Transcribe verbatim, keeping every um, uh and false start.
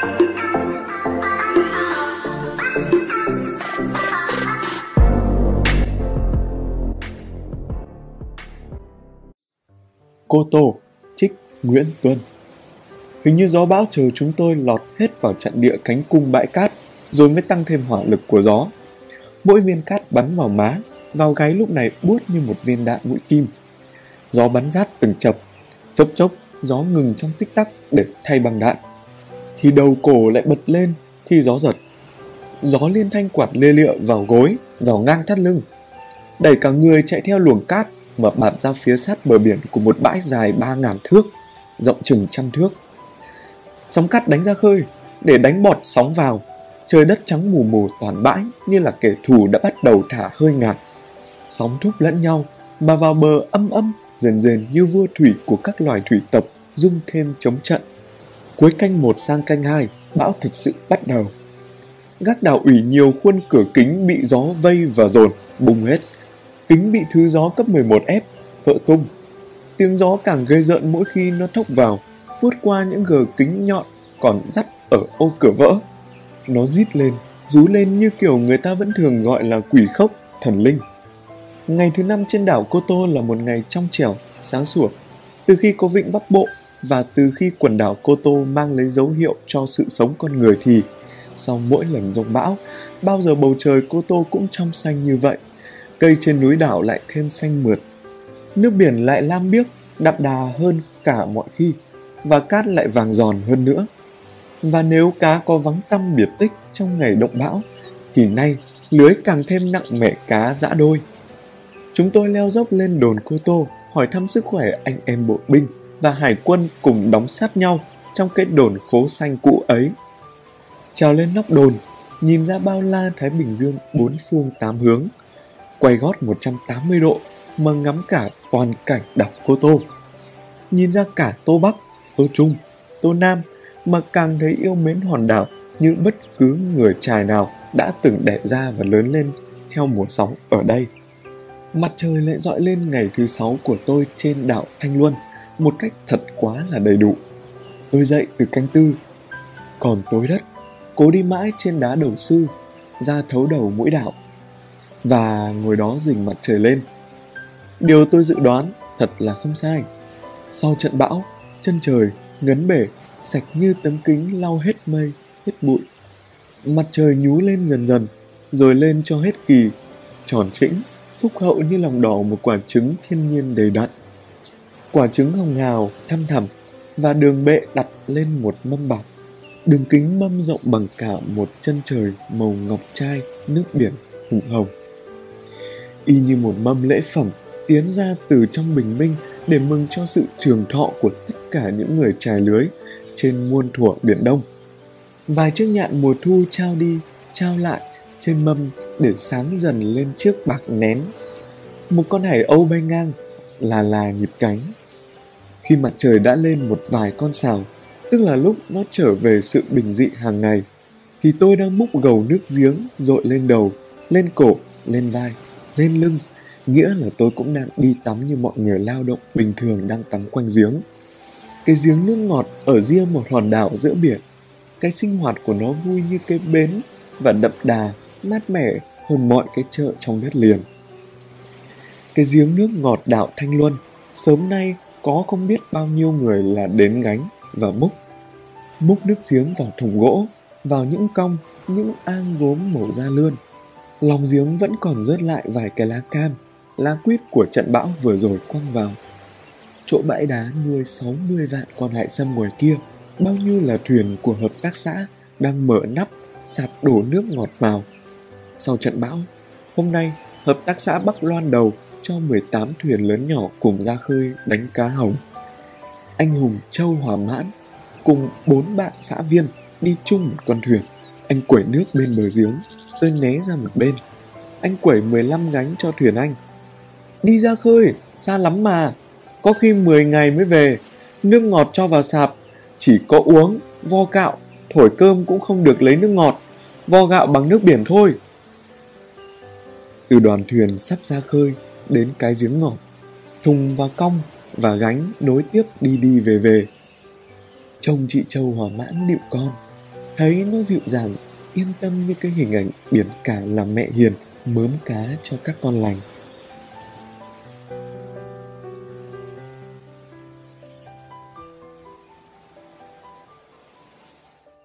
Cô Tô, trích Nguyễn Tuân. Hình như gió bão chờ chúng tôi lọt hết vào trận địa cánh cung bãi cát, rồi mới tăng thêm hỏa lực của gió. Mỗi viên cát bắn vào má, vào gáy lúc này buốt như một viên đạn mũi kim. Gió bắn rát từng chập, chốc chốc gió ngừng trong tích tắc để thay bằng đạn. Thì đầu cổ lại bật lên khi gió giật. Gió liên thanh quạt lê lịa vào gối, vào ngang thắt lưng, đẩy cả người chạy theo luồng cát mà bạt ra phía sát bờ biển của một bãi dài ba ngàn thước, rộng chừng trăm thước. Sóng cát đánh ra khơi để đánh bọt sóng vào. Trời đất trắng mù mù toàn bãi, như là kẻ thù đã bắt đầu thả hơi ngạt. Sóng thúc lẫn nhau mà vào bờ âm âm, dần dần như vua thủy của các loài thủy tộc rung thêm chống trận. Cuối canh một sang canh hai, bão thực sự bắt đầu. Gác đảo ủy nhiều khuôn cửa kính bị gió vây và dồn, bung hết. Kính bị thứ gió cấp mười một ép, vỡ tung. Tiếng gió càng gây rợn mỗi khi nó thốc vào, vuốt qua những gờ kính nhọn còn dắt ở ô cửa vỡ. Nó rít lên, rú lên như kiểu người ta vẫn thường gọi là quỷ khốc, thần linh. Ngày thứ năm trên đảo Cô Tô là một ngày trong trẻo, sáng sủa. Từ khi có vịnh Bắc Bộ và từ khi quần đảo Cô Tô mang lấy dấu hiệu cho sự sống con người thì, sau mỗi lần giông bão, bao giờ bầu trời Cô Tô cũng trong xanh như vậy. Cây trên núi đảo lại thêm xanh mượt. Nước biển lại lam biếc, đậm đà hơn cả mọi khi, và cát lại vàng giòn hơn nữa. Và nếu cá có vắng tăm biệt tích trong ngày động bão, thì nay lưới càng thêm nặng mẻ cá dã đôi. Chúng tôi leo dốc lên đồn Cô Tô, hỏi thăm sức khỏe anh em bộ binh và hải quân cùng đóng sát nhau trong cái đồn khố xanh cũ ấy. Trèo lên nóc đồn, nhìn ra bao la Thái Bình Dương bốn phương tám hướng, quay gót một trăm tám mươi độ mà ngắm cả toàn cảnh đảo Cô Tô. Nhìn ra cả Tô Bắc, Tô Trung, Tô Nam mà càng thấy yêu mến hòn đảo như bất cứ người chài nào đã từng đẻ ra và lớn lên theo mùa sóng ở đây. Mặt trời lại dọi lên ngày thứ sáu của tôi trên đảo Thanh Luân một cách thật quá là đầy đủ. Tôi dậy từ canh tư, còn tối đất, cố đi mãi trên đá đầu sư, ra thấu đầu mũi đảo, và ngồi đó rình mặt trời lên. Điều tôi dự đoán thật là không sai. Sau trận bão, chân trời ngấn bể, sạch như tấm kính lau hết mây, hết bụi. Mặt trời nhú lên dần dần, rồi lên cho hết kỳ, tròn trĩnh, phúc hậu như lòng đỏ một quả trứng thiên nhiên đầy đặn. Quả trứng hồng hào, thăm thẳm, và đường bệ đặt lên một mâm bạc. Đường kính mâm rộng bằng cả một chân trời màu ngọc trai, nước biển hùng hồng. Y như một mâm lễ phẩm tiến ra từ trong bình minh để mừng cho sự trường thọ của tất cả những người chài lưới trên muôn thuở Biển Đông. Vài chiếc nhạn mùa thu trao đi, trao lại trên mâm để sáng dần lên chiếc bạc nén. Một con hải âu bay ngang, là là nhịp cánh. Khi mặt trời đã lên một vài con sào, tức là lúc nó trở về sự bình dị hàng ngày, thì tôi đang múc gầu nước giếng dội lên đầu, lên cổ, lên vai, lên lưng, nghĩa là tôi cũng đang đi tắm như mọi người lao động bình thường đang tắm quanh giếng. Cái giếng nước ngọt ở riêng một hòn đảo giữa biển, cái sinh hoạt của nó vui như cái bến và đậm đà, mát mẻ hơn mọi cái chợ trong đất liền. Cái giếng nước ngọt đảo Thanh Luân, sớm nay có không biết bao nhiêu người là đến gánh và múc. Múc nước giếng vào thùng gỗ, vào những cong, những ang gốm màu da lươn. Lòng giếng vẫn còn rớt lại vài cái lá cam, lá quýt của trận bão vừa rồi quăng vào. Chỗ bãi đá nuôi sáu mươi vạn con hải sâm ngoài kia, bao nhiêu là thuyền của hợp tác xã đang mở nắp, sạp đổ nước ngọt vào. Sau trận bão, hôm nay hợp tác xã Bắc Loan Đầu cho mười tám thuyền lớn nhỏ cùng ra khơi đánh cá hồng. Anh Hùng Châu Hòa Mãn cùng bốn bạn xã viên đi chung một con thuyền. Anh quẩy nước bên bờ giếng, tôi né ra một bên. Anh quẩy mười lăm gánh cho thuyền anh. Đi ra khơi, xa lắm mà, có khi mười ngày mới về. Nước ngọt cho vào sạp, chỉ có uống, vo gạo, thổi cơm cũng không được lấy nước ngọt, vo gạo bằng nước biển thôi. Từ đoàn thuyền sắp ra khơi đến cái giếng ngọt, thùng và cong và gánh nối tiếp đi đi về về. Trông chị Châu Hòa Mãn nịu con, thấy nó dịu dàng, yên tâm như cái hình ảnh biển cả làm mẹ hiền mớm cá cho các con lành.